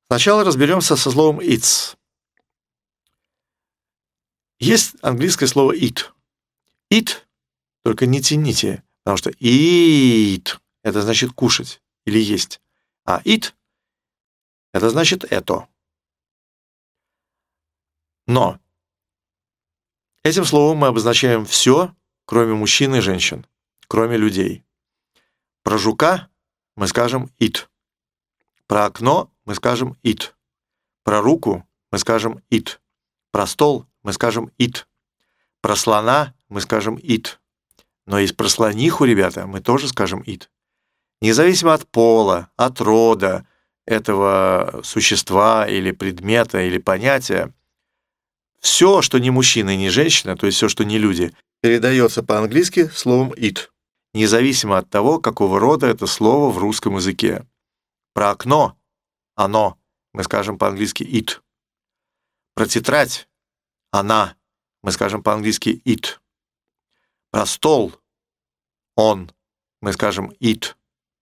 Сначала разберемся со словом its. Есть английское слово eat. Eat, только не тяните, потому что eat – это значит кушать или есть, а eat – это значит это. Но этим словом мы обозначаем все, кроме мужчин и женщин, кроме людей. Про жука мы скажем it. Про окно мы скажем it. Про руку мы скажем it. Про стол мы скажем it. Про слона мы скажем it. Но есть про слониху, ребята, мы тоже скажем it. Независимо от пола, от рода этого существа или предмета или понятия, все, что не мужчина и не женщина, то есть все, что не люди, передается по-английски словом it, независимо от того, какого рода это слово в русском языке. Про окно, оно, мы скажем по-английски it. Про тетрадь, она, мы скажем по-английски it. Про стол, он, мы скажем it.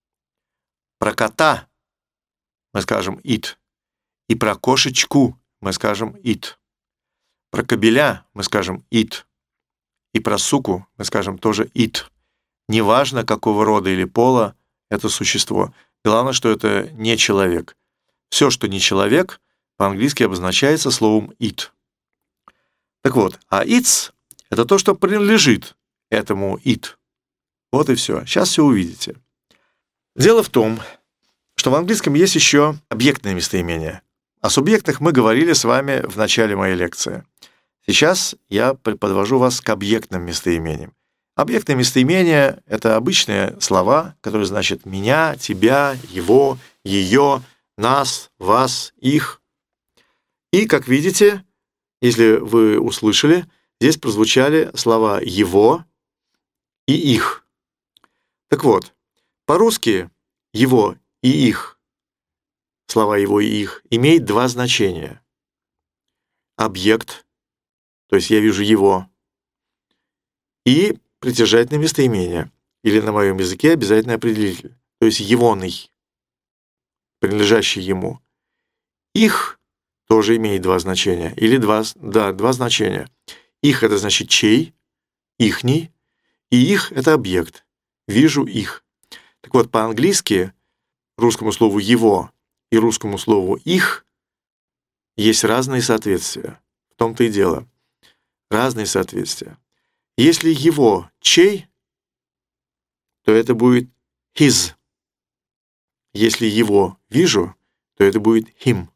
Про кота мы скажем it. И про кошечку мы скажем it. Про кобеля мы скажем it. И про суку мы скажем тоже it. Неважно, какого рода или пола это существо. Главное, что это не человек. Все, что не человек, по-английски обозначается словом it. Так вот, а its — это то, что принадлежит этому it. Вот и все. Сейчас все увидите. Дело в том, что в английском есть еще объектные местоимения. О субъектах мы говорили с вами в начале моей лекции. Сейчас я подвожу вас к объектным местоимениям. Объектные местоимения — это обычные слова, которые значат меня, тебя, его, ее, нас, вас, их. И, как видите, если вы услышали, здесь прозвучали слова «его» и «их». Так вот, по-русски «его» и «их», слова «его» и «их», имеют два значения. Объект, то есть я вижу его, и притяжательное местоимение, или на моем языке обязательный определитель, то есть «егоный», принадлежащий ему. «Их» тоже имеет два значения, или два значения. «Их» — это значит «чей», «ихний», и «их» — это объект. Вижу их. Так вот, по-английски русскому слову «его» и русскому слову «их» есть разные соответствия. В том-то и дело. Разные соответствия. Если «его» чей, то это будет his. Если «его» вижу, то это будет him.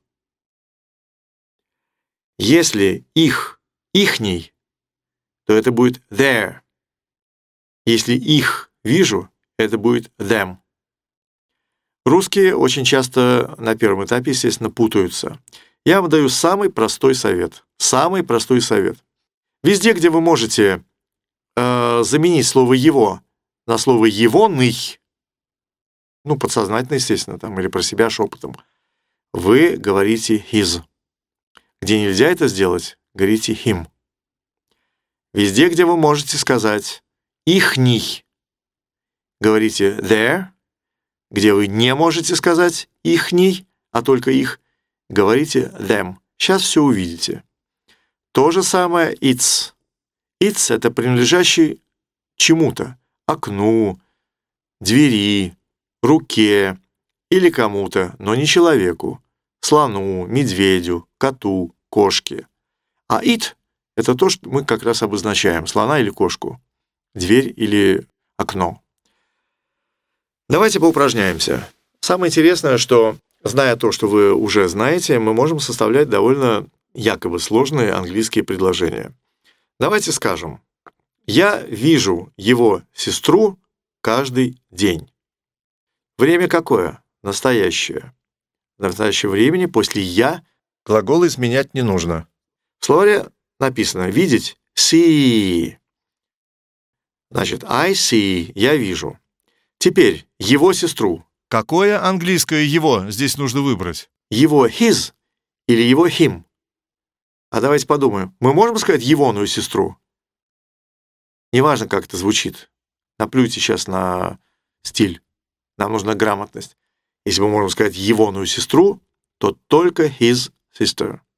Если «их» ихний, то это будет their. Если «их» вижу, это будет them. Русские очень часто на первом этапе, естественно, путаются. Я вам даю самый простой совет. Самый простой совет. Везде, где вы можете заменить слово «его» на слово «егоный», ну, подсознательно, естественно, там, или про себя шепотом, вы говорите his. Где нельзя это сделать, говорите him. Везде, где вы можете сказать «ихний», говорите their. Где вы не можете сказать «ихний», а только «их», говорите them. Сейчас все увидите. То же самое its. Its — это принадлежащий чему-то. Окну, двери, руке или кому-то, но не человеку. Слону, медведю, коту, кошке. А it — это то, что мы как раз обозначаем. Слона или кошку. Дверь или окно. Давайте поупражняемся. Самое интересное, что, зная то, что вы уже знаете, мы можем составлять довольно якобы сложные английские предложения. Давайте скажем: «Я вижу его сестру каждый день». Время какое? Настоящее. В настоящем времени после «я» глагол изменять не нужно. В словаре написано «видеть» — see. Значит, I see — я вижу. Теперь его сестру. Какое английское «его» здесь нужно выбрать? Его his или его him? А давайте подумаем. Мы можем сказать егоную сестру? Неважно, как это звучит. Наплюйте сейчас на стиль. Нам нужна грамотность. Если мы можем сказать егоную сестру, то только his sister.